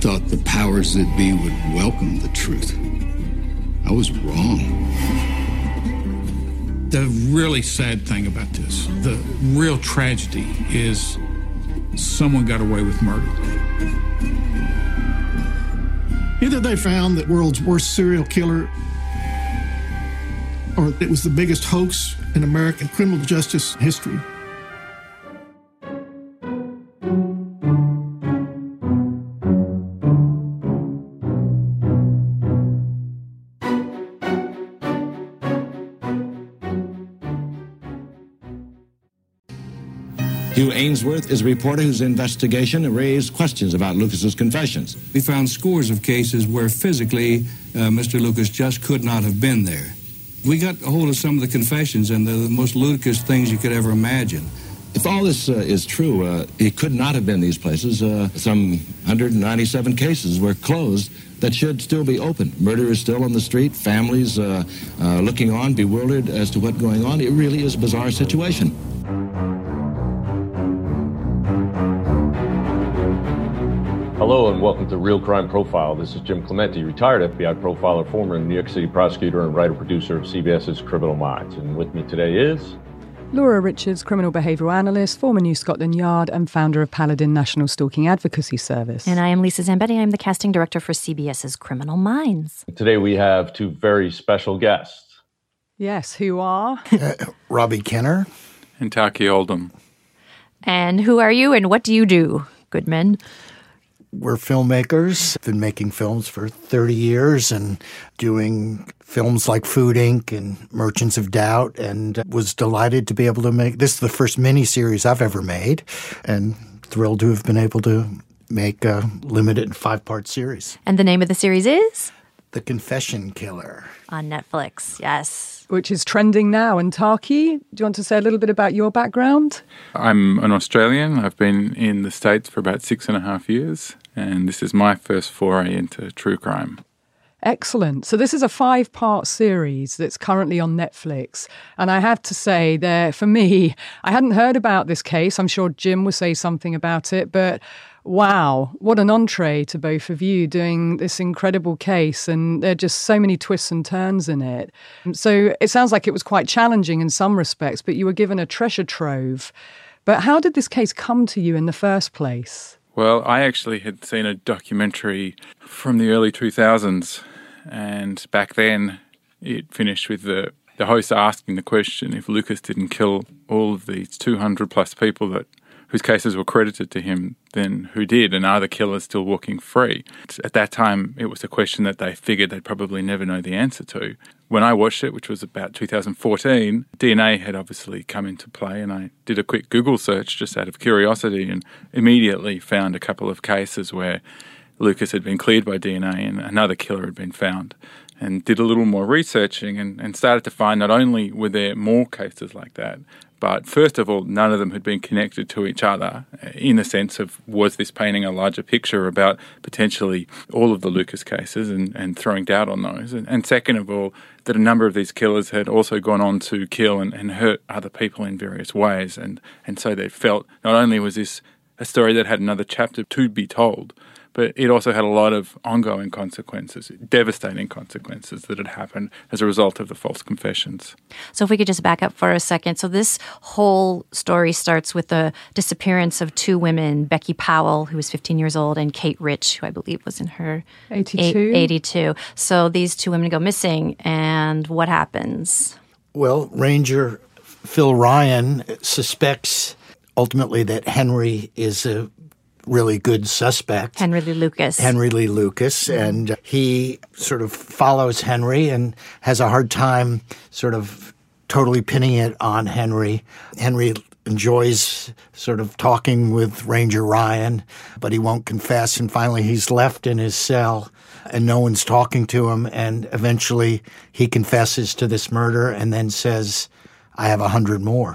thought the powers that be would welcome the truth. I was wrong. The really sad thing about this, the real tragedy, is someone got away with murder. Either they found the world's worst serial killer, or it was the biggest hoax in American criminal justice history. Hugh Ainsworth is a reporter whose investigation raised questions about Lucas's confessions. We found scores of cases where physically Mr. Lucas just could not have been there. We got a hold of some of the confessions, and they're the most ludicrous things you could ever imagine. If all this is true, he could not have been these places. Some 197 cases were closed that should still be open. Murder is still on the street. Families looking on, bewildered as to what's going on. It really is a bizarre situation. Hello and welcome to Real Crime Profile. This is Jim Clemente, retired FBI profiler, former New York City prosecutor, and writer-producer of CBS's Criminal Minds. And with me today is... Laura Richards, criminal behavioural analyst, former New Scotland Yard, and founder of Paladin National Stalking Advocacy Service. And I am Lisa Zambetti. I'm the casting director for CBS's Criminal Minds. Today we have two very special guests. Yes, who are? Robbie Kenner. And Taki Oldham. And who are you and what do you do, good men? We're filmmakers, been making films for 30 years and doing films like Food Inc. and Merchants of Doubt, and was delighted to be able to make this is the first miniseries I've ever made, and thrilled to have been able to make a limited 5-part series. And the name of the series is? The Confession Killer. On Netflix, yes. Which is trending now. And Taki, do you want to say a little bit about your background? I'm an Australian. I've been in the States for about 6.5 years, and this is my first foray into true crime. Excellent. So this is a 5-part series that's currently on Netflix. And I have to say there, for me, I hadn't heard about this case. I'm sure Jim will say something about it, but wow, what an entree to both of you doing this incredible case. And there are just so many twists and turns in it. So it sounds like it was quite challenging in some respects, but you were given a treasure trove. But how did this case come to you in the first place? Well, I actually had seen a documentary from the early 2000s, and back then it finished with the host asking the question, if Lucas didn't kill all of these 200-plus people whose cases were credited to him, then who did, and are the killers still walking free? At that time, it was a question that they figured they'd probably never know the answer to. When I watched it, which was about 2014, DNA had obviously come into play, and I did a quick Google search just out of curiosity and immediately found a couple of cases where Lucas had been cleared by DNA and another killer had been found, and did a little more researching and started to find not only were there more cases like that, but first of all, none of them had been connected to each other in the sense of, was this painting a larger picture about potentially all of the Lucas cases and throwing doubt on those? And second of all, that a number of these killers had also gone on to kill and hurt other people in various ways. And so they felt not only was this a story that had another chapter to be told, but it also had a lot of ongoing consequences, devastating consequences that had happened as a result of the false confessions. So if we could just back up for a second. So this whole story starts with the disappearance of two women, Becky Powell, who was 15 years old, and Kate Rich, who I believe was in her 82. So these two women go missing, and what happens? Well, Ranger Phil Ryan suspects ultimately that Henry is a really good suspect. Henry Lee Lucas. And he sort of follows Henry and has a hard time sort of totally pinning it on Henry. Henry enjoys sort of talking with Ranger Ryan, but he won't confess. And finally he's left in his cell and no one's talking to him. And eventually he confesses to this murder and then says, I have 100 more.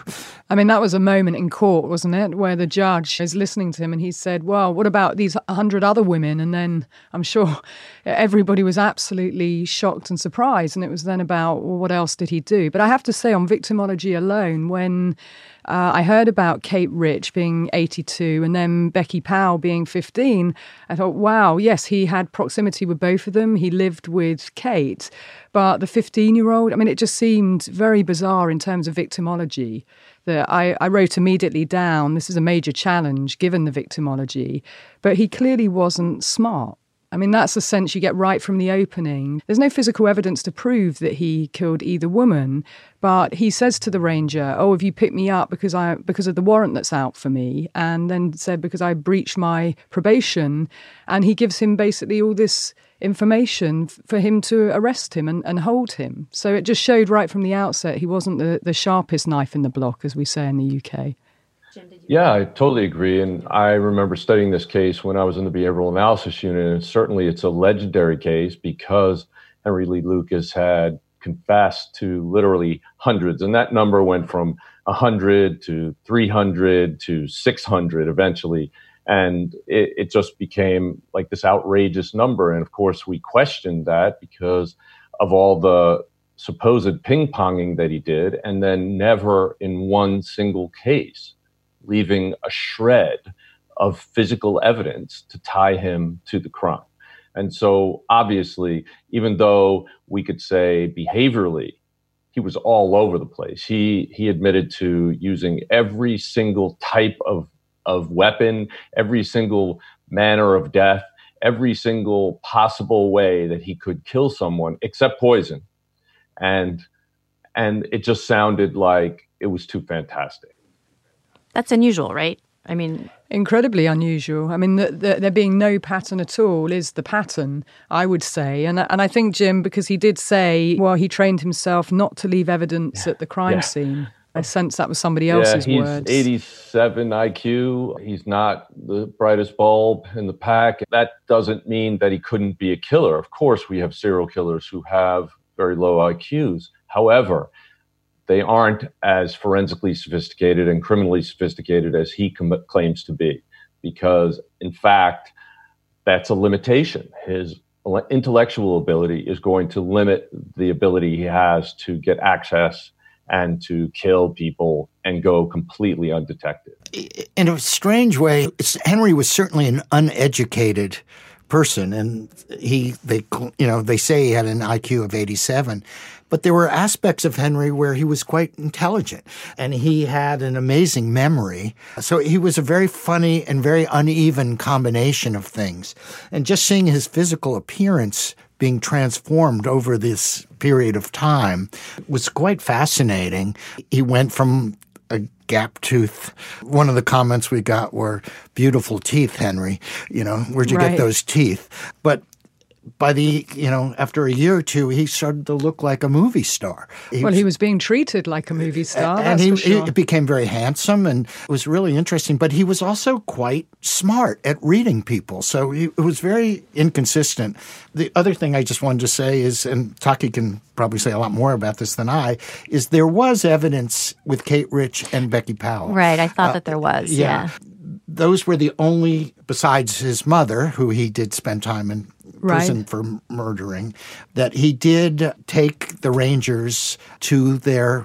I mean, that was a moment in court, wasn't it, where the judge is listening to him and he said, well, what about these 100 other women? And then I'm sure everybody was absolutely shocked and surprised. And it was then about, well, what else did he do? But I have to say, on victimology alone, when I heard about Kate Rich being 82 and then Becky Powell being 15, I thought, wow, yes, he had proximity with both of them. He lived with Kate. But the 15-year-old, I mean, it just seemed very bizarre in terms of victimology. That I wrote immediately down, this is a major challenge given the victimology, but he clearly wasn't smart. I mean, that's the sense you get right from the opening. There's no physical evidence to prove that he killed either woman, but he says to the ranger, oh, have you picked me up because of the warrant that's out for me? And then said, because I breached my probation. And he gives him basically all this information for him to arrest him and hold him. So it just showed right from the outset he wasn't the sharpest knife in the block, as we say in the UK. Yeah, I totally agree. And I remember studying this case when I was in the behavioral analysis unit. And certainly it's a legendary case because Henry Lee Lucas had confessed to literally hundreds. And that number went from 100 to 300 to 600 eventually. And it just became like this outrageous number. And of course, we questioned that because of all the supposed ping-ponging that he did, and then never in one single case leaving a shred of physical evidence to tie him to the crime. And so obviously, even though we could say behaviorally, he was all over the place. He admitted to using every single type of weapon, every single manner of death, every single possible way that he could kill someone except poison. And it just sounded like it was too fantastic. That's unusual, right? I mean, incredibly unusual. I mean, there being no pattern at all is the pattern, I would say. And I think, Jim, because he did say, well, he trained himself not to leave evidence at the crime scene. I sense that was somebody else's words. He's 87 IQ. He's not the brightest bulb in the pack. That doesn't mean that he couldn't be a killer. Of course, we have serial killers who have very low IQs. However, they aren't as forensically sophisticated and criminally sophisticated as he claims to be, because, in fact, that's a limitation. His intellectual ability is going to limit the ability he has to get access and to kill people and go completely undetected. In a strange way, Henry was certainly an uneducated person, and they say he had an IQ of 87. But there were aspects of Henry where he was quite intelligent, and he had an amazing memory. So he was a very funny and very uneven combination of things. And just seeing his physical appearance being transformed over this period of time was quite fascinating. He went from a gap tooth. One of the comments we got were, beautiful teeth, Henry. Where'd you get those teeth? But by after a year or two, he started to look like a movie star. He was being treated like a movie star. And he became very handsome, and it was really interesting. But he was also quite smart at reading people. So it was very inconsistent. The other thing I just wanted to say is, and Taki can probably say a lot more about this than I, is there was evidence with Kate Rich and Becky Powell. Right. I thought that there was. Yeah. Those were the only, besides his mother, who he did spend time in prison for murdering, that he did take the Rangers to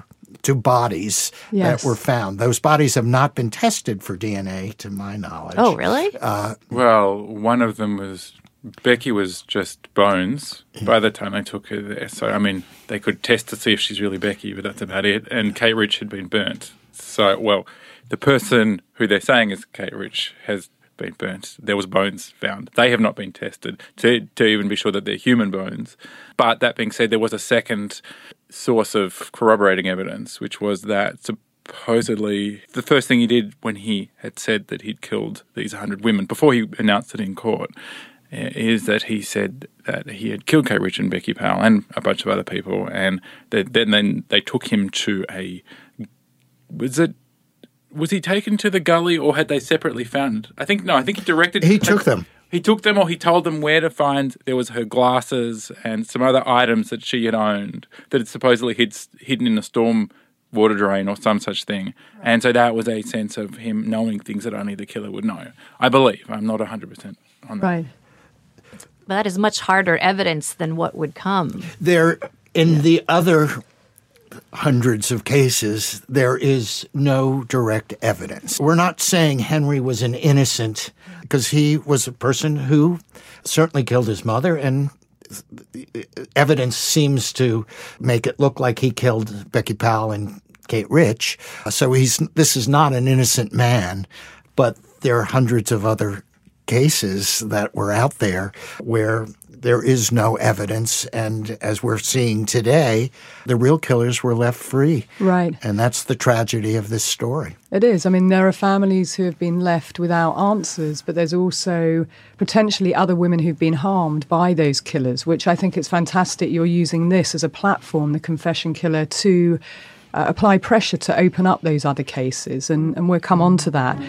bodies that were found. Those bodies have not been tested for DNA, to my knowledge. Oh, really? Well, one of them was, Becky was just bones by the time they took her there. So, I mean, they could test to see if she's really Becky, but that's about it. And Kate Rich had been burnt. So, well, the person who they're saying is Kate Rich has been burnt. There was bones found. They have not been tested to even be sure that they're human bones. But that being said, there was a second source of corroborating evidence, which was that supposedly the first thing he did when he had said that he'd killed these 100 women, before he announced it in court, is that he said that he had killed Kate Rich and Becky Powell and a bunch of other people, and then they took him to was he taken to the gully, or had they separately found? I think he directed. He took them. He took them, or he told them where to find. There was her glasses and some other items that she had owned that had supposedly hidden in a storm water drain or some such thing. And so that was a sense of him knowing things that only the killer would know. I believe. I'm not 100% on that. Right. But that is much harder evidence than what would come. In the other hundreds of cases, there is no direct evidence. We're not saying Henry was an innocent, because he was a person who certainly killed his mother, and evidence seems to make it look like he killed Becky Powell and Kate Rich. So this is not an innocent man, but there are hundreds of other cases that were out there where there is no evidence, and as we're seeing today, the real killers were left free. Right. And that's the tragedy of this story. It is. I mean, there are families who have been left without answers, but there's also potentially other women who've been harmed by those killers, which I think it's fantastic you're using this as a platform, the Confession Killer, to apply pressure to open up those other cases, and we'll come on to that.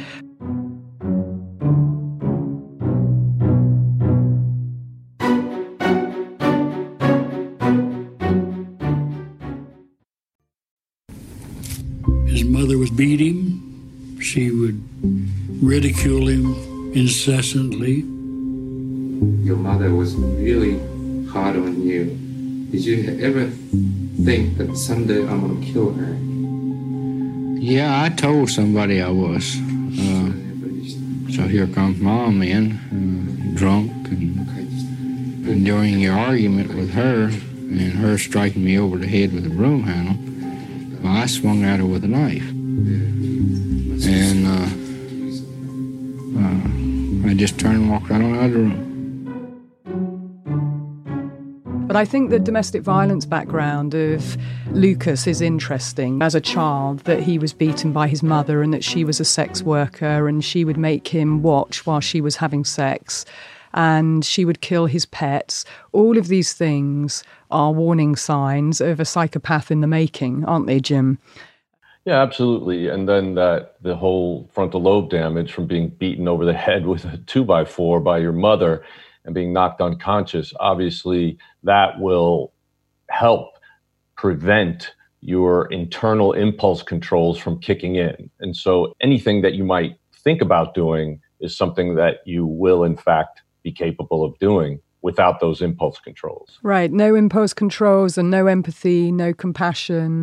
His mother would beat him. She would ridicule him incessantly. Your mother was really hard on you. Did you ever think that someday I'm going to kill her? Yeah, I told somebody I was. So here comes Mom in, drunk, and during your argument with her, and her striking me over the head with a broom handle, well, I swung at her with a knife. And I just turned and walked right on out of the room. But I think the domestic violence background of Lucas is interesting. As a child, that he was beaten by his mother and that she was a sex worker and she would make him watch while she was having sex and she would kill his pets. All of these things are warning signs of a psychopath in the making, aren't they, Jim? Yeah, absolutely. And then the whole frontal lobe damage from being beaten over the head with a 2x4 by your mother and being knocked unconscious, obviously that will help prevent your internal impulse controls from kicking in. And so anything that you might think about doing is something that you will, in fact, be capable of doing without those impulse controls. Right. No impulse controls and no empathy, no compassion,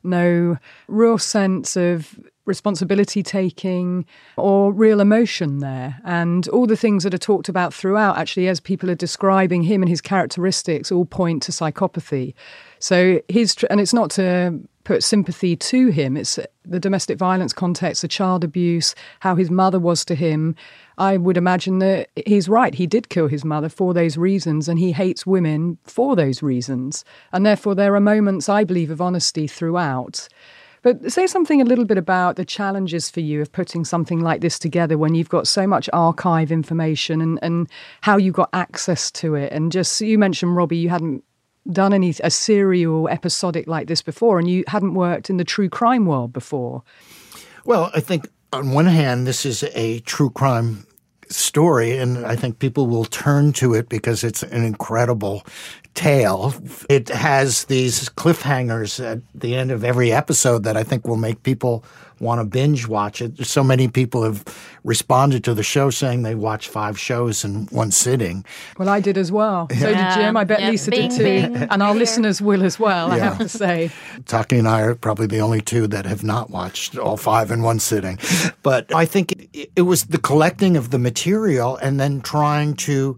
no real sense of responsibility taking or real emotion there. And all the things that are talked about throughout, actually, as people are describing him and his characteristics, all point to psychopathy. So and it's not to put sympathy to him, it's the domestic violence context, the child abuse, how his mother was to him. I would imagine that he's right. He did kill his mother for those reasons, and he hates women for those reasons. And therefore, there are moments, I believe, of honesty throughout. But say something a little bit about the challenges for you of putting something like this together when you've got so much archive information and how you got access to it. And just, you mentioned, Robbie, you hadn't done a serial episodic like this before, and you hadn't worked in the true crime world before. Well, I think on one hand, this is a true crime story, and I think people will turn to it because it's an incredible tale. It has these cliffhangers at the end of every episode that I think will make people want to binge watch it. So many people have responded to the show saying they watched 5 shows in one sitting. Well, I did as well. So did Jim. I bet Lisa did too. And our listeners will as well, I have to say. Taki and I are probably the only 2 that have not watched all 5 in one sitting. But I think it was the collecting of the material and then trying to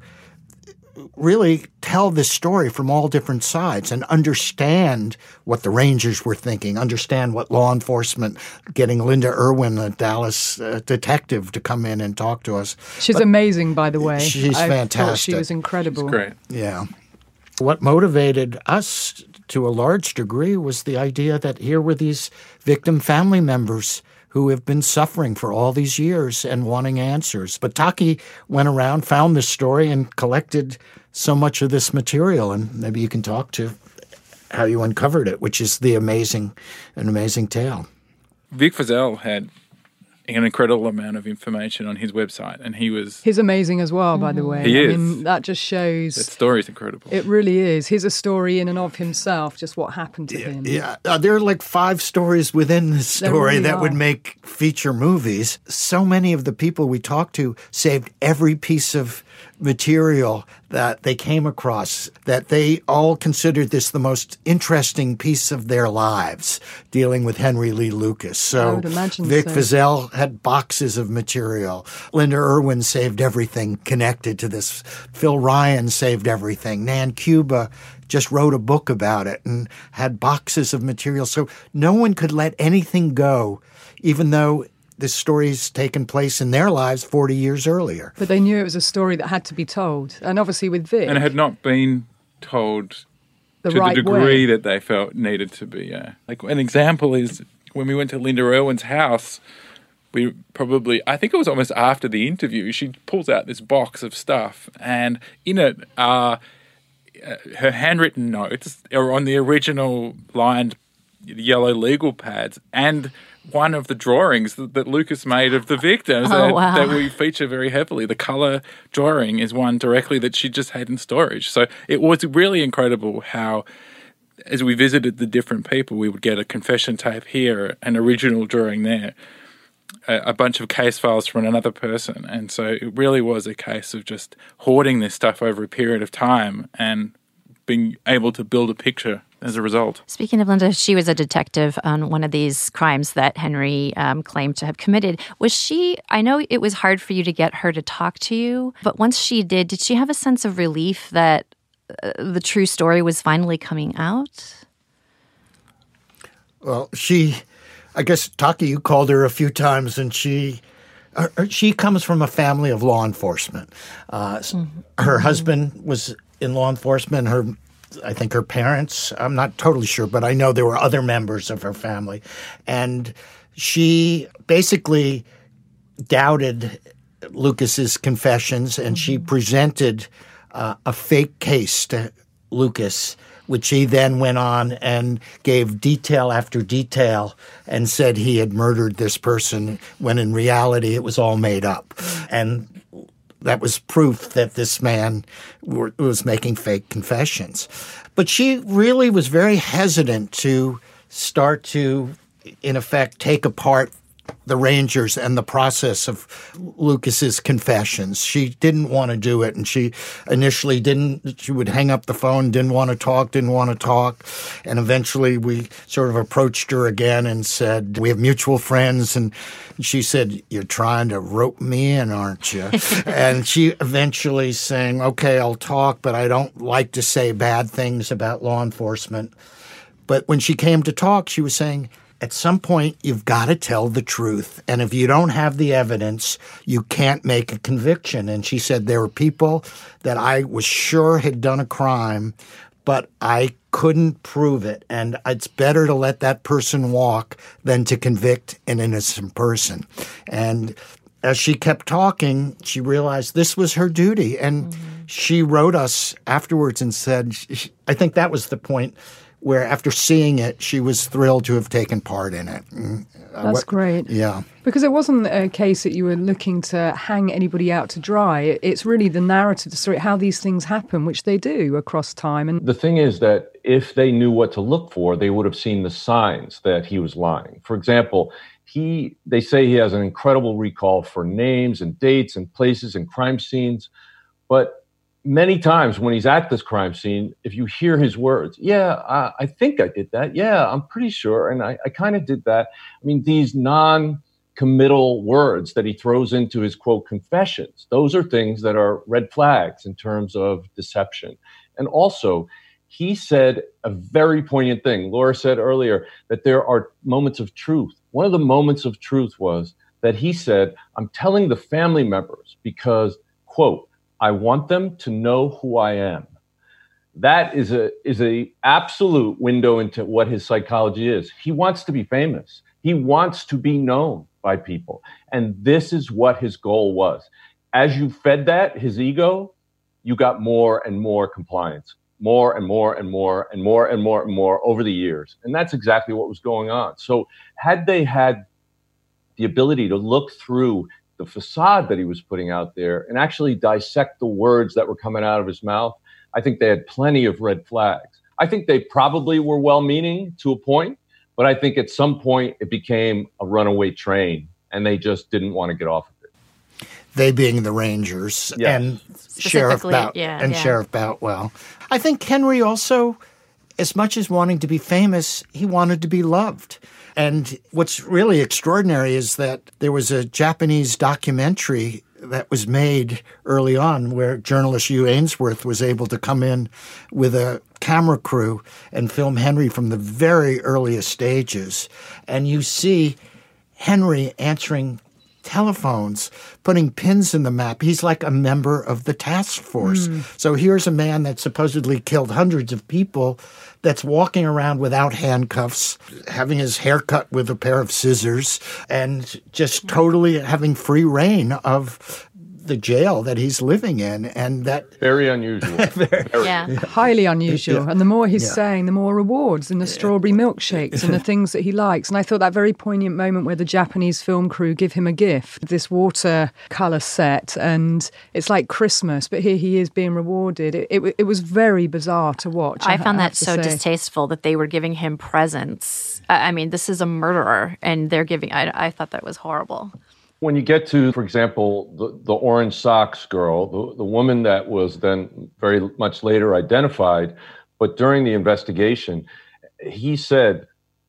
really tell this story from all different sides and understand what the Rangers were thinking, understand what law enforcement, getting Linda Irwin, a Dallas detective, to come in and talk to us. She's amazing, by the way. She's fantastic. She was incredible. She's great. Yeah. What motivated us to a large degree was the idea that here were these victim family members who have been suffering for all these years and wanting answers. But Taki went around, found this story, and collected so much of this material. And maybe you can talk to how you uncovered it, which is an amazing tale. Vic Feazell had an incredible amount of information on his website, and he's amazing as well, by the way. He is. I mean, that just shows that story's incredible. It really is. He's a story in and of himself, just what happened to him. Yeah, there are like 5 stories within this story that would make feature movies. So many of the people we talked to saved every piece of material that they came across, that they all considered this the most interesting piece of their lives, dealing with Henry Lee Lucas. So Vic Feazell had boxes of material. Linda Irwin saved everything connected to this. Phil Ryan saved everything. Nan Cuba just wrote a book about it and had boxes of material. So no one could let anything go, even though this story's taken place in their lives 40 years earlier. But they knew it was a story that had to be told. And obviously with Vic... And it had not been told to the degree that they felt needed to be. Like an example is when we went to Linda Irwin's house, I think it was almost after the interview, she pulls out this box of stuff, and in it are her handwritten notes are on the original lined yellow legal pads, and one of the drawings that Lucas made of the victims that we feature very heavily. The colour drawing is one directly that she just had in storage. So it was really incredible how, as we visited the different people, we would get a confession tape here, an original drawing there, a bunch of case files from another person. And so it really was a case of just hoarding this stuff over a period of time and being able to build a picture as a result. Speaking of Linda, she was a detective on one of these crimes that Henry claimed to have committed. I know it was hard for you to get her to talk to you, but once she did she have a sense of relief that the true story was finally coming out? Well, I guess, Taki, you called her a few times, and she comes from a family of law enforcement. Her husband was in law enforcement. I think her parents, I'm not totally sure, but I know there were other members of her family. And she basically doubted Lucas's confessions, and she presented a fake case to Lucas, which he then went on and gave detail after detail and said he had murdered this person, when in reality it was all made up. And that was proof that this man was making fake confessions. But she really was very hesitant to start to, in effect, take apart the Rangers and the process of Lucas's confessions. She didn't want to do it, and she initially didn't. She would hang up the phone, didn't want to talk. And eventually we sort of approached her again and said, we have mutual friends. And she said, you're trying to rope me in, aren't you? And she eventually saying, okay, I'll talk, but I don't like to say bad things about law enforcement. But when she came to talk, she was saying, at some point, you've got to tell the truth. And if you don't have the evidence, you can't make a conviction. And she said there were people that I was sure had done a crime, but I couldn't prove it. And it's better to let that person walk than to convict an innocent person. And as she kept talking, she realized this was her duty. And she wrote us afterwards and said, I think that was the point where after seeing it, she was thrilled to have taken part in it. That's great. Yeah. Because it wasn't a case that you were looking to hang anybody out to dry. It's really the narrative, the story, how these things happen, which they do across time. And the thing is that if they knew what to look for, they would have seen the signs that he was lying. For example, they say he has an incredible recall for names and dates and places and crime scenes, but many times when he's at this crime scene, if you hear his words, I think I did that. Yeah, I'm pretty sure. And I kind of did that. I mean, these non-committal words that he throws into his, quote, confessions, those are things that are red flags in terms of deception. And also, he said a very poignant thing. Laura said earlier that there are moments of truth. One of the moments of truth was that he said, I'm telling the family members because, quote, I want them to know who I am. That is a absolute window into what his psychology is. He wants to be famous. He wants to be known by people. And this is what his goal was. As you fed that, his ego, you got more and more compliance, more and more and more and more and more and more over the years. And that's exactly what was going on. So had they had the ability to look through the facade that he was putting out there and actually dissect the words that were coming out of his mouth, I think they had plenty of red flags. I think they probably were well-meaning to a point, but I think at some point it became a runaway train and they just didn't want to get off of it. They being the Rangers and Sheriff Boutwell. I think Henry also, as much as wanting to be famous, he wanted to be loved. And what's really extraordinary is that there was a Japanese documentary that was made early on where journalist Hugh Ainsworth was able to come in with a camera crew and film Henry from the very earliest stages. And you see Henry answering telephones, putting pins in the map. He's like a member of the task force. So here's a man that supposedly killed hundreds of people that's walking around without handcuffs, having his hair cut with a pair of scissors, and just totally having free reign of the jail that he's living in. And that very unusual. Highly unusual. Yeah. And the more he's saying, the more rewards and the strawberry milkshakes and the things that he likes. And I thought that very poignant moment where the Japanese film crew give him a gift, this watercolor set, and it's like Christmas, but here he is being rewarded. It was very bizarre to watch. I found that so distasteful that they were giving him presents. I mean, this is a murderer, and they're giving. I thought that was horrible. When you get to, for example, the Orange Socks girl, the woman that was then very much later identified, but during the investigation, he said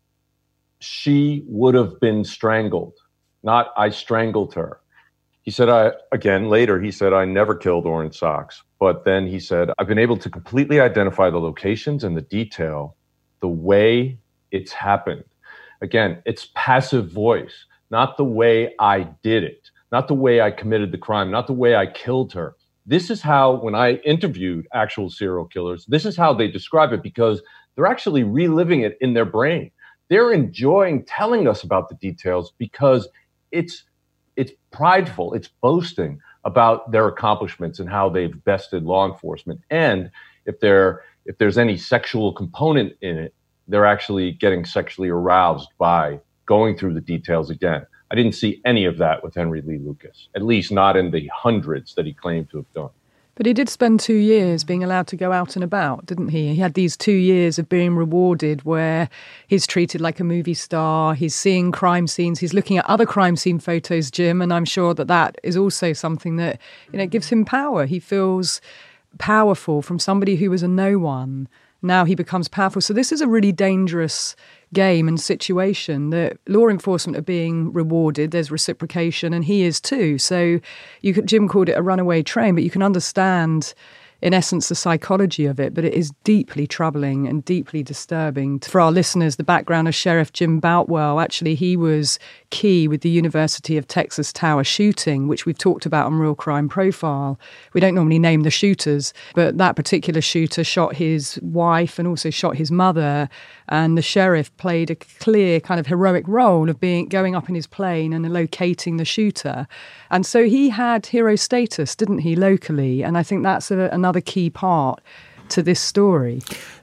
she would have been strangled, not I strangled her. He said, later, he said, I never killed Orange Socks. But then he said, I've been able to completely identify the locations and the detail, the way it's happened. Again, it's passive voice. Not the way I did it, not the way I committed the crime, not the way I killed her. This is how, when I interviewed actual serial killers, this is how they describe it, because they're actually reliving it in their brain. They're enjoying telling us about the details because it's prideful, it's boasting about their accomplishments and how they've bested law enforcement. And if there's any sexual component in it, they're actually getting sexually aroused by going through the details again. I didn't see any of that with Henry Lee Lucas, at least not in the hundreds that he claimed to have done. But he did spend 2 years being allowed to go out and about, didn't he? He had these 2 years of being rewarded where he's treated like a movie star, he's seeing crime scenes, he's looking at other crime scene photos, Jim, and I'm sure that is also something that, gives him power. He feels powerful from somebody who was a no one. Now he becomes powerful. So this is a really dangerous game and situation that law enforcement are being rewarded. There's reciprocation, and he is too. So Jim called it a runaway train, but you can understand, in essence, the psychology of it. But it is deeply troubling and deeply disturbing. For our listeners, the background of Sheriff Jim Boutwell, actually, he was key with the University of Texas Tower shooting, which we've talked about on Real Crime Profile. We don't normally name the shooters, but that particular shooter shot his wife and also shot his mother. And the sheriff played a clear kind of heroic role of going up in his plane and locating the shooter. And so he had hero status, didn't he, locally? And I think that's another key part to this story.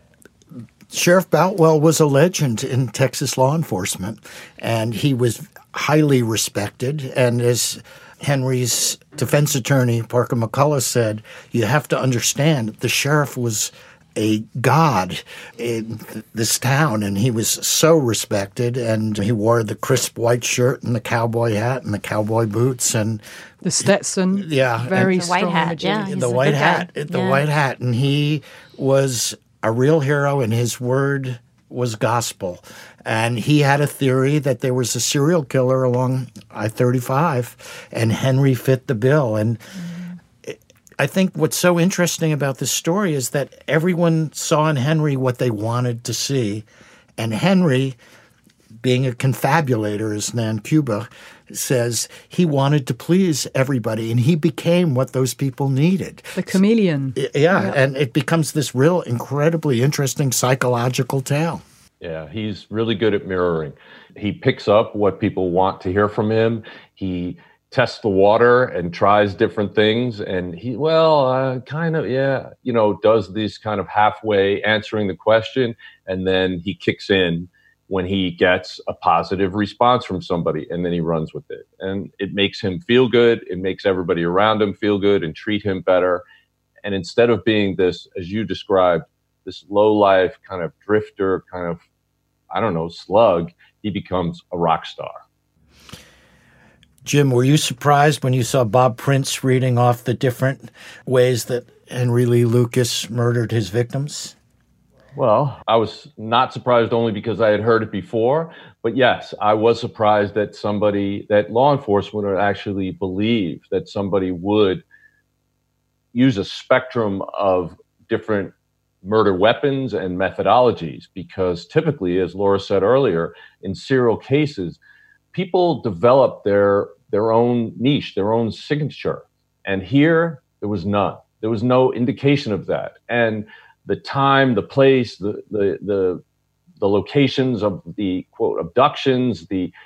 Sheriff Boutwell was a legend in Texas law enforcement, and he was highly respected. And as Henry's defense attorney, Parker McCullough, said, you have to understand the sheriff was a god in this town, and he was so respected, and he wore the crisp white shirt and the cowboy hat and the cowboy boots and the Stetson. Yeah. Very strong. The white hat. Yeah, the white hat. The white hat. And he was a real hero, and his word was gospel. And he had a theory that there was a serial killer along I-35, and Henry fit the bill. And I think what's so interesting about this story is that everyone saw in Henry what they wanted to see. And Henry, being a confabulator, as Nan Cuba says, he wanted to please everybody, and he became what those people needed. The chameleon. Yeah, and it becomes this real incredibly interesting psychological tale. Yeah, he's really good at mirroring. He picks up what people want to hear from him. He tests the water and tries different things. And he, does these kind of halfway answering the question. And then he kicks in, when he gets a positive response from somebody, and then he runs with it. And it makes him feel good. It makes everybody around him feel good and treat him better. And instead of being this, as you described, this low-life kind of drifter, kind of, I don't know, slug, he becomes a rock star. Jim, were you surprised when you saw Bob Prince reading off the different ways that Henry Lee Lucas murdered his victims? Well, I was not surprised only because I had heard it before. But yes, I was surprised that law enforcement would actually believe that somebody would use a spectrum of different murder weapons and methodologies, because typically, as Laura said earlier, in serial cases, people develop their own niche, their own signature. And here, there was none. There was no indication of that. And the time, the place, the locations of the, quote, abductions,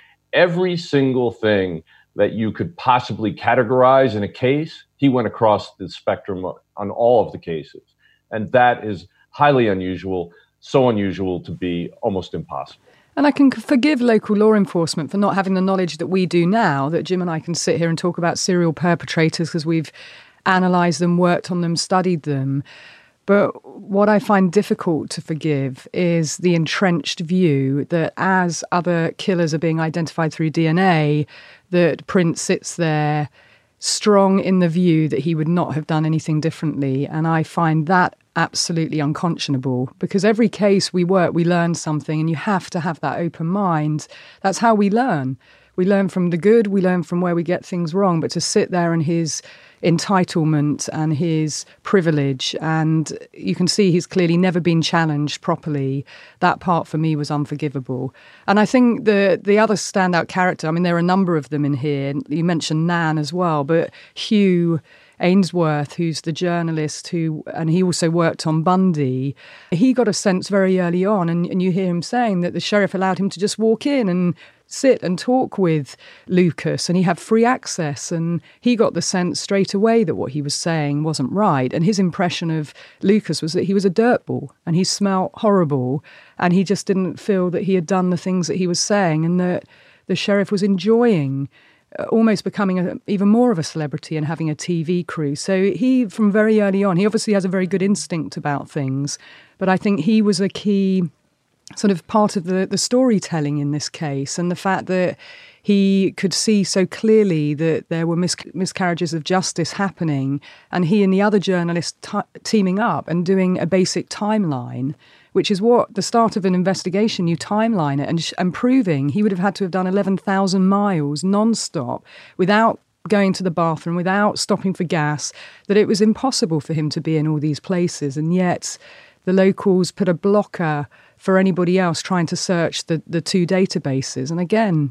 every single thing that you could possibly categorize in a case, he went across the spectrum on all of the cases. And that is highly unusual, so unusual to be almost impossible. And I can forgive local law enforcement for not having the knowledge that we do now, that Jim and I can sit here and talk about serial perpetrators because we've analysed them, worked on them, studied them. But what I find difficult to forgive is the entrenched view that as other killers are being identified through DNA, that Prince sits there strong in the view that he would not have done anything differently. And I find that absolutely unconscionable, because every case we work, we learn something, and you have to have that open mind. That's how we learn. We learn from the good, we learn from where we get things wrong, but to sit there in his entitlement and his privilege, and you can see he's clearly never been challenged properly, that part for me was unforgivable. And I think the other standout character, I mean, there are a number of them in here. You mentioned Nan as well, but Hugh Ainsworth, who's the journalist and he also worked on Bundy, he got a sense very early on, and you hear him saying that the sheriff allowed him to just walk in and sit and talk with Lucas, and he had free access, and he got the sense straight away that what he was saying wasn't right. And his impression of Lucas was that he was a dirtball and he smelt horrible, and he just didn't feel that he had done the things that he was saying, and that the sheriff was enjoying almost becoming even more of a celebrity and having a TV crew. So he, from very early on, he obviously has a very good instinct about things, but I think he was a key sort of part of the storytelling in this case, and the fact that he could see so clearly that there were miscarriages of justice happening, and he and the other journalists teaming up and doing a basic timeline, which is what the start of an investigation, you timeline it, and proving he would have had to have done 11,000 miles non-stop without going to the bathroom, without stopping for gas, that it was impossible for him to be in all these places. And yet the locals put a blocker for anybody else trying to search the two databases. And again,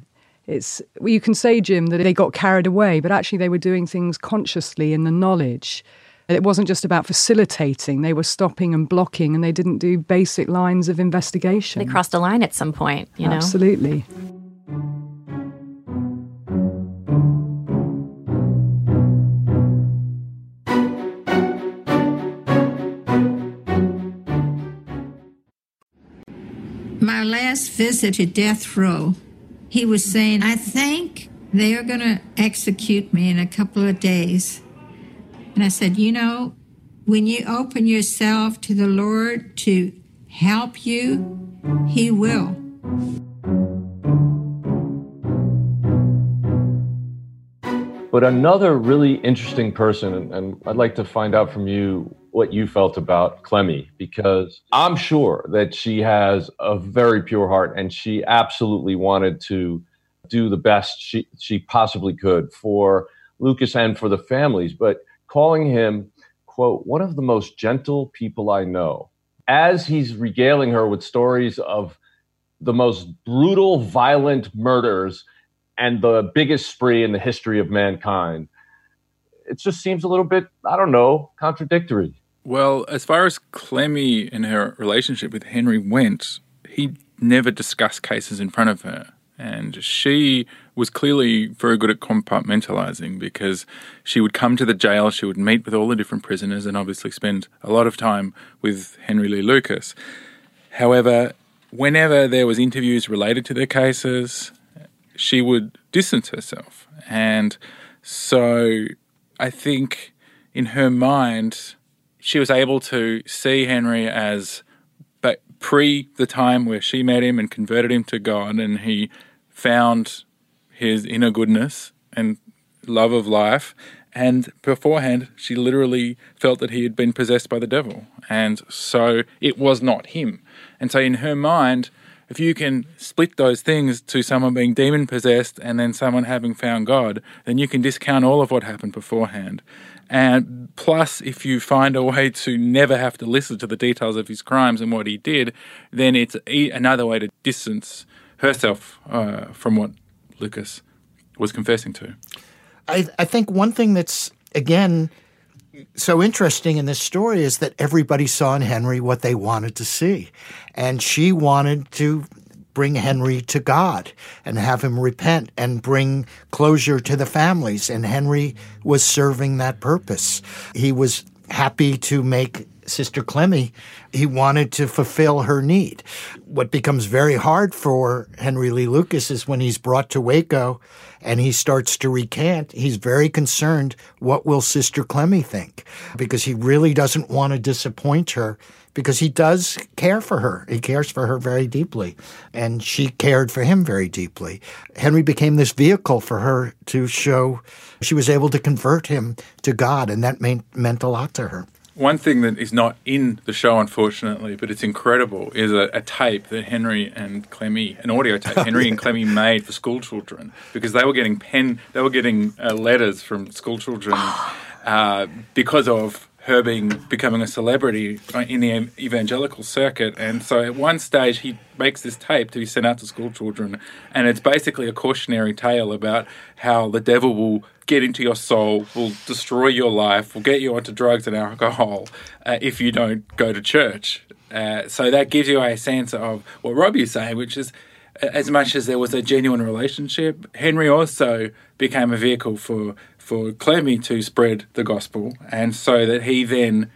you can say, Jim, that they got carried away, but actually they were doing things consciously in the knowledge. It wasn't just about facilitating. They were stopping and blocking, and they didn't do basic lines of investigation. They crossed a line at some point, you know? Absolutely. My last visit to death row, he was saying, I think they are going to execute me in a couple of days. And I said, you know, when you open yourself to the Lord to help you, He will. But another really interesting person, and I'd like to find out from you what you felt about Clemmy, because I'm sure that she has a very pure heart, and she absolutely wanted to do the best she possibly could for Lucas and for the families, but calling him, quote, one of the most gentle people I know. As he's regaling her with stories of the most brutal, violent murders and the biggest spree in the history of mankind, it just seems a little bit, I don't know, contradictory. Well, as far as Clemmy and her relationship with Henry went, he never discussed cases in front of her. And she was clearly very good at compartmentalizing, because she would come to the jail, she would meet with all the different prisoners and obviously spend a lot of time with Henry Lee Lucas. However, whenever there was interviews related to their cases, she would distance herself. And so I think in her mind, she was able to see Henry as pre the time where she met him and converted him to God, and he found his inner goodness and love of life. And beforehand, she literally felt that he had been possessed by the devil. And so it was not him. And so in her mind, if you can split those things to someone being demon-possessed and then someone having found God, then you can discount all of what happened beforehand. And plus, if you find a way to never have to listen to the details of his crimes and what he did, then it's another way to distance herself from what Lucas was confessing to. I think one thing that's, again, so interesting in this story is that everybody saw in Henry what they wanted to see. And she wanted to bring Henry to God and have him repent and bring closure to the families. And Henry was serving that purpose. He was happy to make Sister Clemmy, he wanted to fulfill her need. What becomes very hard for Henry Lee Lucas is when he's brought to Waco and he starts to recant, he's very concerned, what will Sister Clemmy think? Because he really doesn't want to disappoint her, because he does care for her. He cares for her very deeply, and she cared for him very deeply. Henry became this vehicle for her to show she was able to convert him to God, and that meant a lot to her. One thing that is not in the show, unfortunately, but it's incredible, is a tape that Henry and Clemmy, an audio tape Henry and Clemmy made for school children, because they were getting letters from school children because of her becoming a celebrity in the evangelical circuit. And so at one stage he makes this tape to be sent out to school children, and it's basically a cautionary tale about how the devil will get into your soul, will destroy your life, will get you onto drugs and alcohol if you don't go to church. So that gives you a sense of what Robbie is saying, which is as much as there was a genuine relationship, Henry also became a vehicle for Clemmy to spread the gospel, and so that he then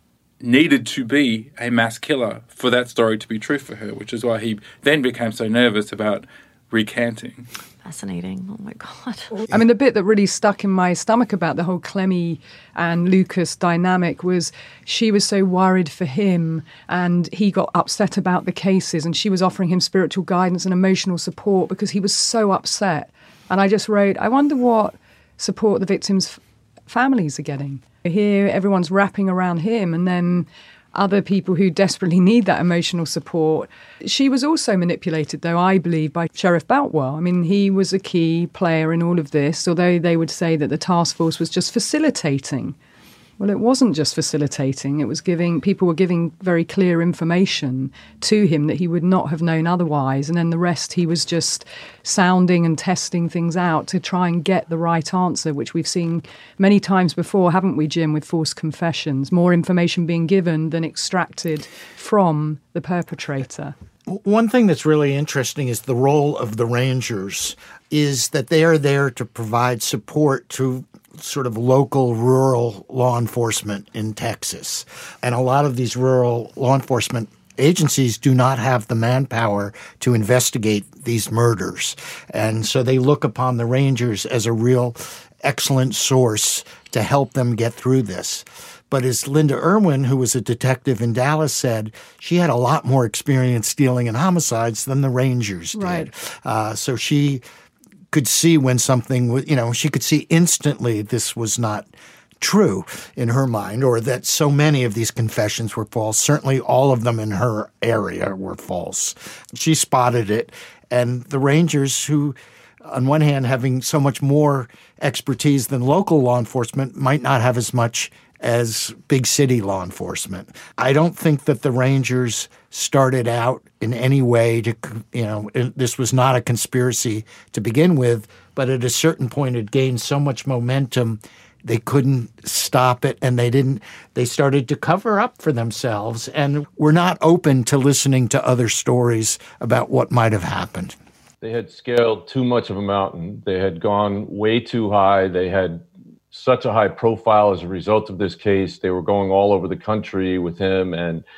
needed to be a mass killer for that story to be true for her, which is why he then became so nervous about recanting. Fascinating. Oh, my God. I mean, the bit that really stuck in my stomach about the whole Clemmy and Lucas dynamic was she was so worried for him, and he got upset about the cases, and she was offering him spiritual guidance and emotional support because he was so upset. And I just wrote, I wonder what support the victims' families are getting. Here, everyone's wrapping around him, and then other people who desperately need that emotional support. She was also manipulated, though, I believe, by Sheriff Boutwell. I mean, he was a key player in all of this, although they would say that the task force was just facilitating. Well, it wasn't just facilitating. It was people were giving very clear information to him that he would not have known otherwise. And then the rest, he was just sounding and testing things out to try and get the right answer, which we've seen many times before, haven't we, Jim, with false confessions? More information being given than extracted from the perpetrator. One thing that's really interesting is the role of the Rangers is that they are there to provide support to sort of local rural law enforcement in Texas. And a lot of these rural law enforcement agencies do not have the manpower to investigate these murders. And so they look upon the Rangers as a real excellent source to help them get through this. But as Linda Irwin, who was a detective in Dallas, said, she had a lot more experience dealing in homicides than the Rangers did. Right. So she could see when something was, she could see instantly this was not true in her mind, or that so many of these confessions were false. Certainly all of them in her area were false. She spotted it. And the Rangers, who, on one hand, having so much more expertise than local law enforcement, might not have as much as big city law enforcement. I don't think that the Rangers started out in any way to, this was not a conspiracy to begin with, but at a certain point it gained so much momentum they couldn't stop it, and they started to cover up for themselves and were not open to listening to other stories about what might have happened. They had scaled too much of a mountain. They had gone way too high. They had such a high profile as a result of this case. They were going all over the country with him, and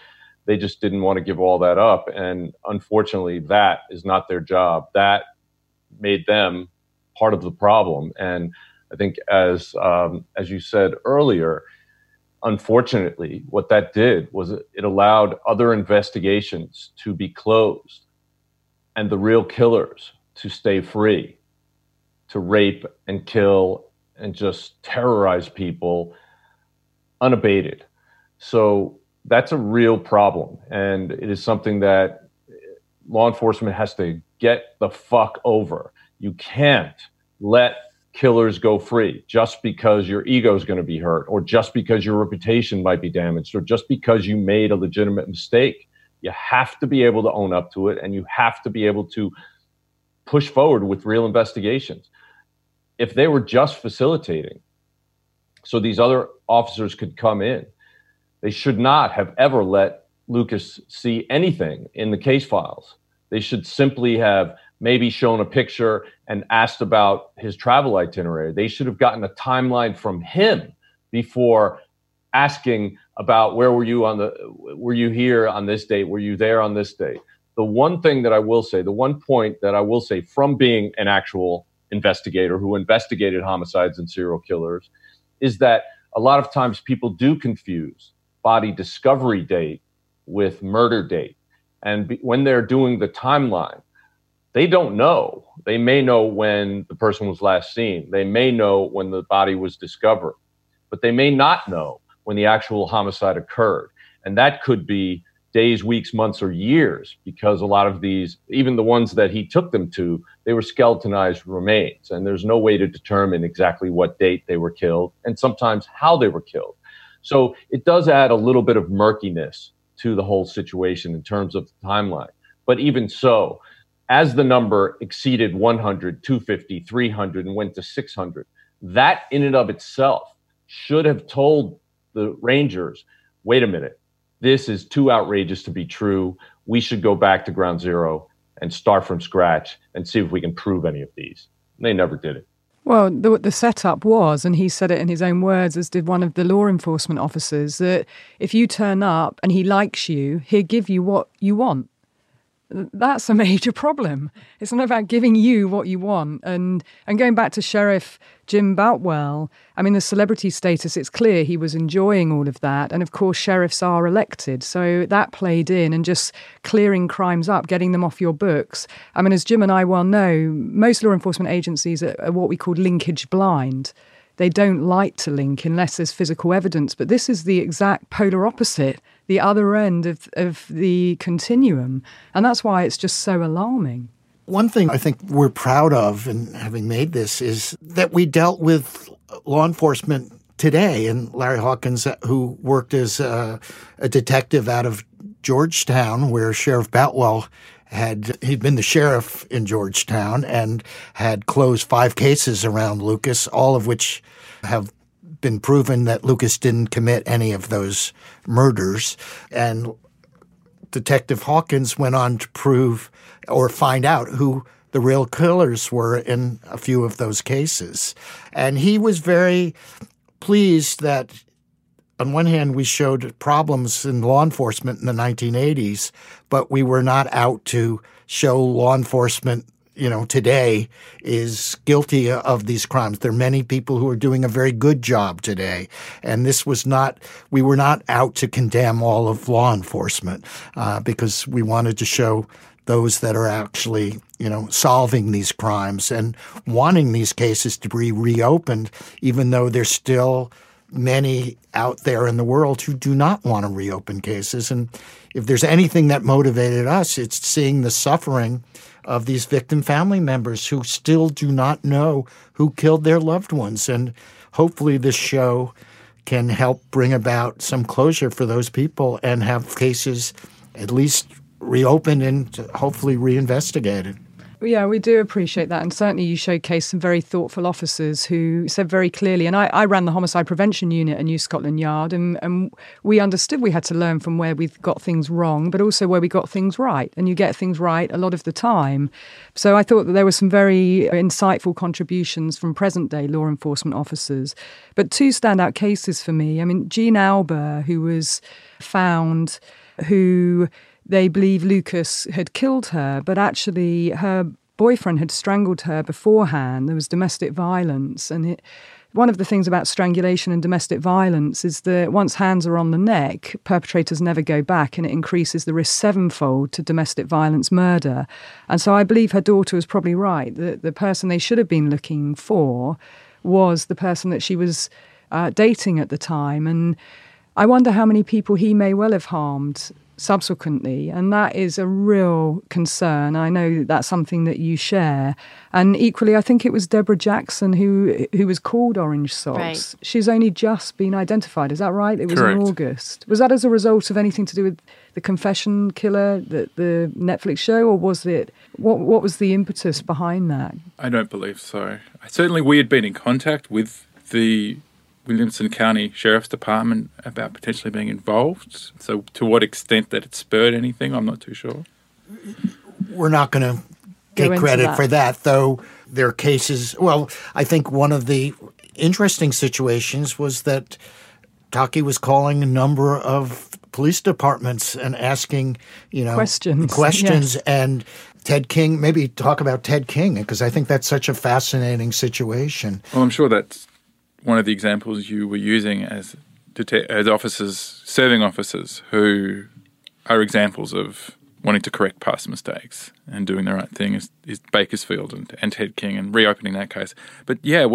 They just didn't want to give all that up. And unfortunately, that is not their job. That made them part of the problem. And I think as you said earlier, unfortunately, what that did was it allowed other investigations to be closed and the real killers to stay free, to rape and kill and just terrorize people unabated. So that's a real problem. And it is something that law enforcement has to get the fuck over. You can't let killers go free just because your ego is going to be hurt, or just because your reputation might be damaged, or just because you made a legitimate mistake. You have to be able to own up to it, and you have to be able to push forward with real investigations. If they were just facilitating so these other officers could come in, they should not have ever let Lucas see anything in the case files. They should simply have maybe shown a picture and asked about his travel itinerary. They should have gotten a timeline from him before asking about were you here on this date? Were you there on this date? The one thing that I will say, the one point that I will say from being an actual investigator who investigated homicides and serial killers is that a lot of times people do confuse body discovery date with murder date. And when they're doing the timeline, they don't know. They may know when the person was last seen. They may know when the body was discovered, but they may not know when the actual homicide occurred. And that could be days, weeks, months, or years, because a lot of these, even the ones that he took them to, they were skeletonized remains. And there's no way to determine exactly what date they were killed and sometimes how they were killed. So it does add a little bit of murkiness to the whole situation in terms of the timeline. But even so, as the number exceeded 100, 250, 300, and went to 600, that in and of itself should have told the Rangers, wait a minute, this is too outrageous to be true. We should go back to ground zero and start from scratch and see if we can prove any of these. And they never did it. Well, the setup was, and he said it in his own words, as did one of the law enforcement officers, that if you turn up and he likes you, he'll give you what you want. That's a major problem. It's not about giving you what you want. And going back to Sheriff Jim Boutwell, I mean, the celebrity status, it's clear he was enjoying all of that. And of course, sheriffs are elected. So that played in, and just clearing crimes up, getting them off your books. I mean, as Jim and I well know, most law enforcement agencies are what we call linkage blind. They don't like to link unless there's physical evidence. But this is the exact polar opposite, the other end of the continuum. And that's why it's just so alarming. One thing I think we're proud of in having made this is that we dealt with law enforcement today. And Larry Hawkins, who worked as a detective out of Georgetown, where Sheriff Boutwell he'd been the sheriff in Georgetown and had closed 5 cases around Lucas, all of which have been proven that Lucas didn't commit any of those murders. And Detective Hawkins went on to prove or find out who the real killers were in a few of those cases. And he was very pleased that, on one hand, we showed problems in law enforcement in the 1980s, but we were not out to show law enforcement, today is guilty of these crimes. There are many people who are doing a very good job today. And we were not out to condemn all of law enforcement because we wanted to show those that are actually, solving these crimes and wanting these cases to be reopened, even though there's still many out there in the world who do not want to reopen cases. And if there's anything that motivated us, it's seeing the suffering of these victim family members who still do not know who killed their loved ones. And hopefully this show can help bring about some closure for those people and have cases at least reopened and hopefully reinvestigated. Yeah, we do appreciate that. And certainly you showcased some very thoughtful officers who said very clearly, and I ran the homicide prevention unit at New Scotland Yard, and we understood we had to learn from where we've got things wrong, but also where we got things right. And you get things right a lot of the time. So I thought that there were some very insightful contributions from present-day law enforcement officers. But 2 standout cases for me. I mean, Jean Alber, who was found who they believe Lucas had killed her, but actually her boyfriend had strangled her beforehand. There was domestic violence. And one of the things about strangulation and domestic violence is that once hands are on the neck, perpetrators never go back, and it increases the risk sevenfold to domestic violence murder. And so I believe her daughter was probably right. The person they should have been looking for was the person that she was dating at the time. And I wonder how many people he may well have harmed subsequently, and that is a real concern. I know that's something that you share. And equally, I think it was Deborah Jackson who was called Orange Socks. Right. She's only just been identified, is that right? It was Correct. in August. Was that as a result of anything to do with The Confession Killer, the Netflix show, or was it, what was the impetus behind that? I don't believe so. Certainly we had been in contact with the Williamson County Sheriff's Department about potentially being involved. So to what extent that it spurred anything, I'm not too sure. We're not going to get credit for that, though there are cases. Well, I think one of the interesting situations was that Taki was calling a number of police departments and asking, questions. Yes. And Ted King, maybe talk about Ted King, because I think that's such a fascinating situation. Well, I'm sure that's one of the examples you were using as officers, serving officers who are examples of wanting to correct past mistakes and doing the right thing is Bakersfield and Ted King and reopening that case. But yeah,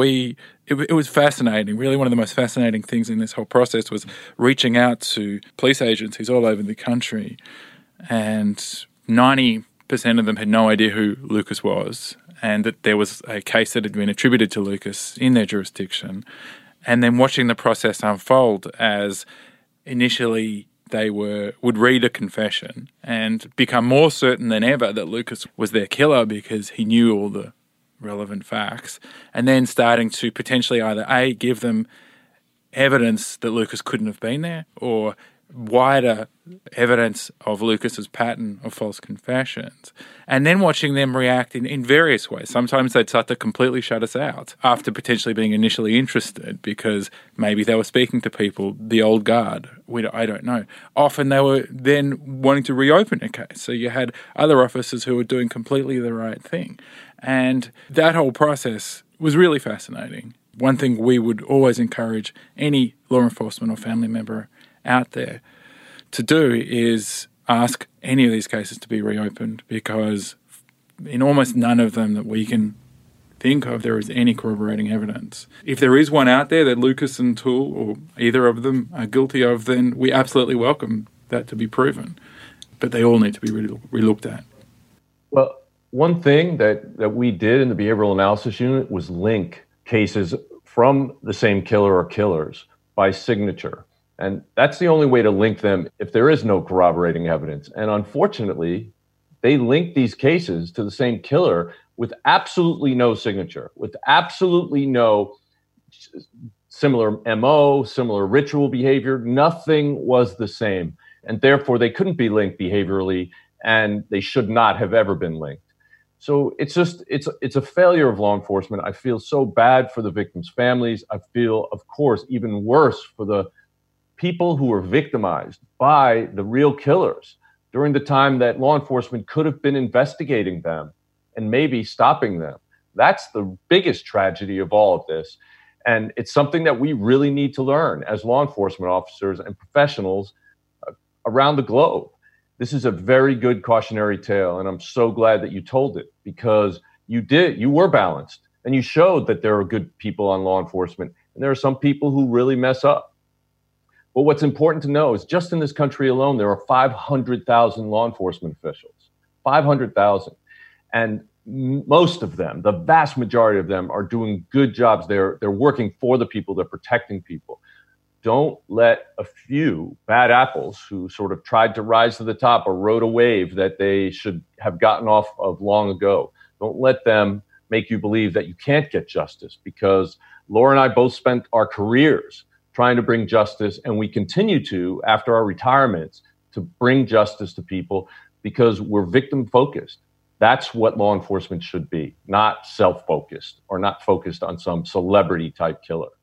it was fascinating. Really, one of the most fascinating things in this whole process was reaching out to police agencies all over the country, and 90% of them had no idea who Lucas was, and that there was a case that had been attributed to Lucas in their jurisdiction. And then watching the process unfold as initially they would read a confession and become more certain than ever that Lucas was their killer because he knew all the relevant facts, and then starting to potentially either A, give them evidence that Lucas couldn't have been there, or wider evidence of Lucas's pattern of false confessions, and then watching them react in various ways. Sometimes they'd start to completely shut us out after potentially being initially interested because maybe they were speaking to people, the old guard. I don't know. Often they were then wanting to reopen a case. So you had other officers who were doing completely the right thing. And that whole process was really fascinating. One thing we would always encourage any law enforcement or family member out there to do is ask any of these cases to be reopened, because in almost none of them that we can think of there is any corroborating evidence. If there is one out there that Lucas and Toole or either of them are guilty of, then we absolutely welcome that to be proven. But they all need to be relooked at. Well, one thing that we did in the Behavioral Analysis Unit was link cases from the same killer or killers by signature. And that's the only way to link them if there is no corroborating evidence. And unfortunately, they link these cases to the same killer with absolutely no signature, with absolutely no similar MO, similar ritual behavior. Nothing was the same. And therefore, they couldn't be linked behaviorally, and they should not have ever been linked. So it's a failure of law enforcement. I feel so bad for the victims' families. I feel, of course, even worse for the people who were victimized by the real killers during the time that law enforcement could have been investigating them and maybe stopping them. That's the biggest tragedy of all of this. And it's something that we really need to learn as law enforcement officers and professionals around the globe. This is a very good cautionary tale, and I'm so glad that you told it, because you were balanced, and you showed that there are good people on law enforcement, and there are some people who really mess up. But what's important to know is just in this country alone, there are 500,000 law enforcement officials, 500,000. And most of them, the vast majority of them, are doing good jobs. They're working for the people, they're protecting people. Don't let a few bad apples who sort of tried to rise to the top or rode a wave that they should have gotten off of long ago. Don't let them make you believe that you can't get justice, because Laura and I both spent our careers trying to bring justice, and we continue to, after our retirements, to bring justice to people because we're victim-focused. That's what law enforcement should be, not self-focused or not focused on some celebrity-type killer.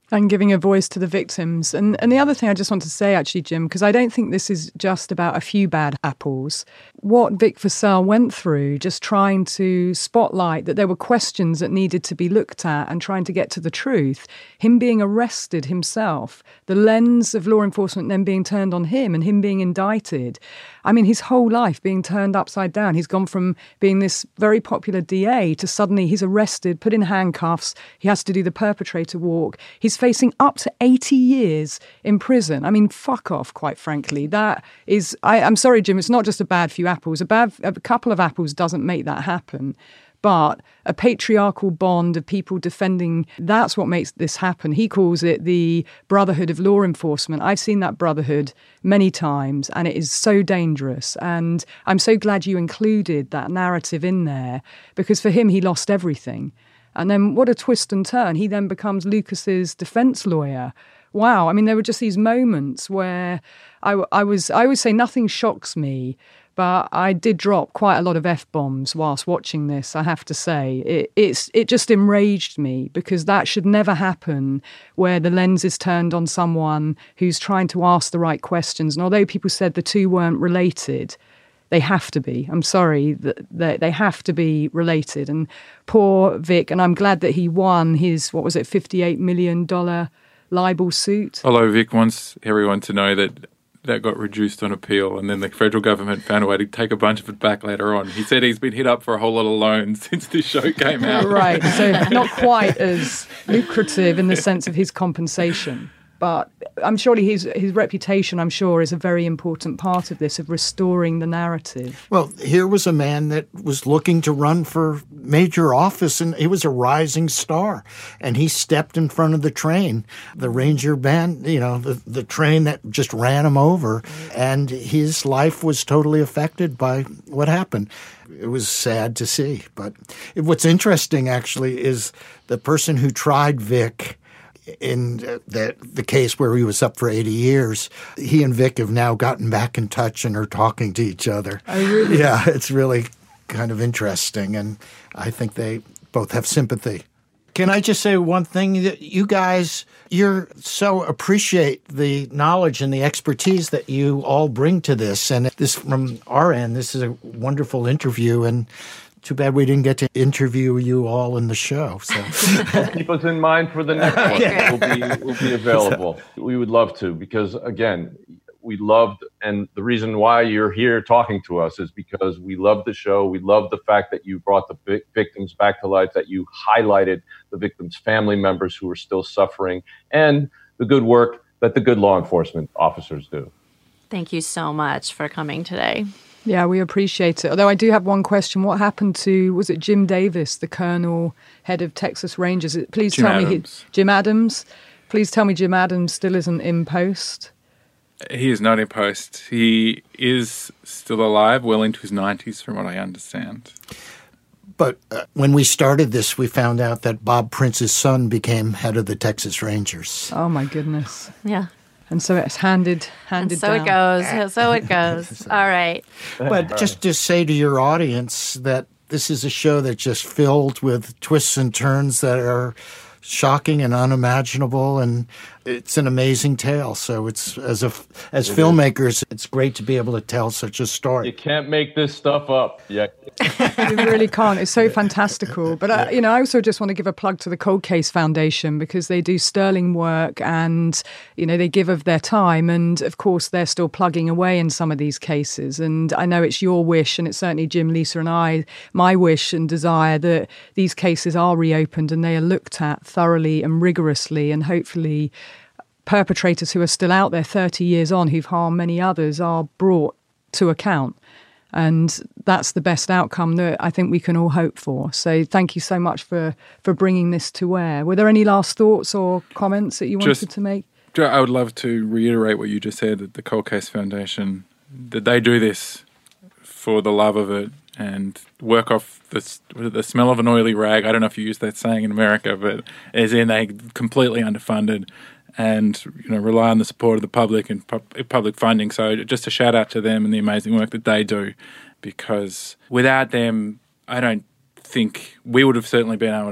And giving a voice to the victims. And the other thing I just want to say, actually, Jim, because I don't think this is just about a few bad apples. What Vic Vassell went through, just trying to spotlight that there were questions that needed to be looked at and trying to get to the truth, him being arrested himself, the lens of law enforcement then being turned on him and him being indicted. I mean, his whole life being turned upside down. He's gone from being this very popular DA to suddenly he's arrested, put in handcuffs. He has to do the perpetrator walk. He's facing up to 80 years in prison. I mean, fuck off, quite frankly. That is, I'm sorry, Jim, it's not just a bad few apples. A couple of apples doesn't make that happen. But a patriarchal bond of people defending, that's what makes this happen. He calls it the brotherhood of law enforcement. I've seen that brotherhood many times, and it is so dangerous. And I'm so glad you included that narrative in there, because for him, he lost everything. And then what a twist and turn. He then becomes Lucas's defense lawyer. Wow. I mean, there were just these moments where I always say nothing shocks me, but I did drop quite a lot of F-bombs whilst watching this, I have to say. It just enraged me, because that should never happen, where the lens is turned on someone who's trying to ask the right questions. And although people said the two weren't related, they have to be. I'm sorry, they have to be related. And poor Vic, and I'm glad that he won his, $58 million libel suit. Although Vic wants everyone to know that got reduced on appeal, and then the federal government found a way to take a bunch of it back later on. He said he's been hit up for a whole lot of loans since this show came out. Right, so not quite as lucrative in the sense of his compensation. But I'm sure his reputation, I'm sure, is a very important part of this, of restoring the narrative. Well, here was a man that was looking to run for major office, and he was a rising star. And he stepped in front of the train, the Ranger band, the train that just ran him over. And his life was totally affected by what happened. It was sad to see. But what's interesting, actually, is the person who tried Vic in the case where he was up for 80 years, he and Vic have now gotten back in touch and are talking to each other. Oh, really? Yeah, it's really kind of interesting, and I think they both have sympathy. Can I just say one thing? That you guys, you're so appreciate the knowledge and the expertise that you all bring to this. And this, from our end, this is a wonderful interview, and too bad we didn't get to interview you all in the show. So keep us in mind for the next one. Yeah. We'll be available. We would love to, because again, we loved, and the reason why you're here talking to us is because we love the show. We love the fact that you brought the victims back to life, that you highlighted the victims' family members who are still suffering, and the good work that the good law enforcement officers do. Thank you so much for coming today. Yeah, we appreciate it. Although I do have one question. What happened to, was it Jim Davis, the colonel, head of Texas Rangers? Please tell me, Jim Adams. Please tell me Jim Adams still isn't in post. He is not in post. He is still alive, well into his 90s, from what I understand. But when we started this, we found out that Bob Prince's son became head of the Texas Rangers. Oh, my goodness. Yeah. And so it's handed and so down. So it goes. All right. But just to say to your audience that this is a show that's just filled with twists and turns that are shocking and unimaginable, and it's an amazing tale. So it's as filmmakers, it's great to be able to tell such a story. You can't make this stuff up. Yeah, you really can't. It's so fantastical. But I also just want to give a plug to the Cold Case Foundation, because they do sterling work, and they give of their time, and of course they're still plugging away in some of these cases. And I know it's your wish, and it's certainly Jim, Lisa, and my wish and desire that these cases are reopened and they are looked at thoroughly and rigorously, and hopefully perpetrators who are still out there 30 years on, who've harmed many others, are brought to account. And that's the best outcome that I think we can all hope for. So thank you so much for bringing this to air. Were there any last thoughts or comments that you wanted to make? I would love to reiterate what you just said, that the Cold Case Foundation, that they do this for the love of it and work off the smell of an oily rag. I don't know if you use that saying in America, but as in they completely underfunded, and rely on the support of the public and public funding. So just a shout out to them and the amazing work that they do, because without them, I don't think we would have certainly been able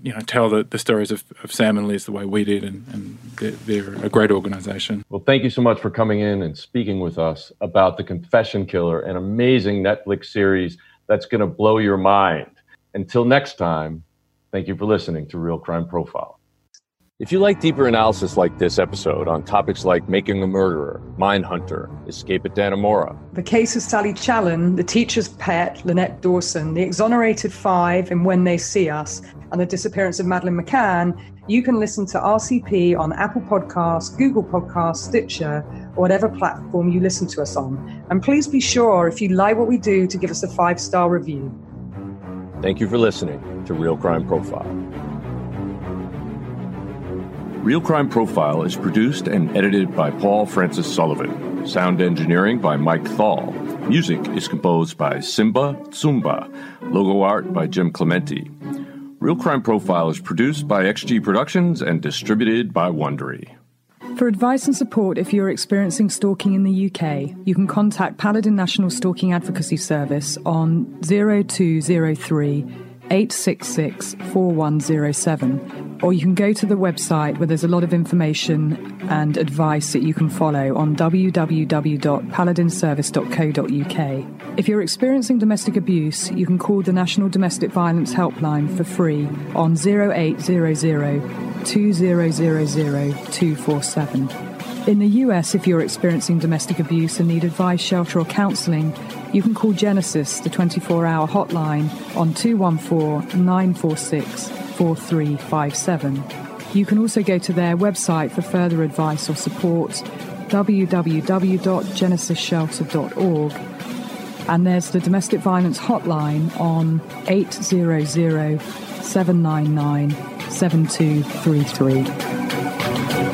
tell the stories of Sam and Liz the way we did, and they're a great organisation. Well, thank you so much for coming in and speaking with us about The Confession Killer, an amazing Netflix series that's going to blow your mind. Until next time, thank you for listening to Real Crime Profile. If you like deeper analysis like this episode on topics like Making a Murderer, Mindhunter, Escape at Dannemora, The Case of Sally Challen, The Teacher's Pet, Lynette Dawson, The Exonerated Five in When They See Us, and The Disappearance of Madeleine McCann, you can listen to RCP on Apple Podcasts, Google Podcasts, Stitcher, or whatever platform you listen to us on. And please be sure, if you like what we do, to give us a 5-star review. Thank you for listening to Real Crime Profile. Real Crime Profile is produced and edited by Paul Francis Sullivan. Sound engineering by Mike Thal. Music is composed by Simba Tsumba. Logo art by Jim Clementi. Real Crime Profile is produced by XG Productions and distributed by Wondery. For advice and support if you're experiencing stalking in the UK, you can contact Paladin National Stalking Advocacy Service on 0203 866 4107, or you can go to the website where there's a lot of information and advice that you can follow on www.paladinservice.co.uk. If you're experiencing domestic abuse, you can call the National Domestic Violence Helpline for free on 0800 2000 247. In the US, if you're experiencing domestic abuse and need advice, shelter or counselling, you can call Genesis, the 24-hour hotline, on 214-946-4357. You can also go to their website for further advice or support, www.genesisshelter.org. And there's the domestic violence hotline on 800-799-7233.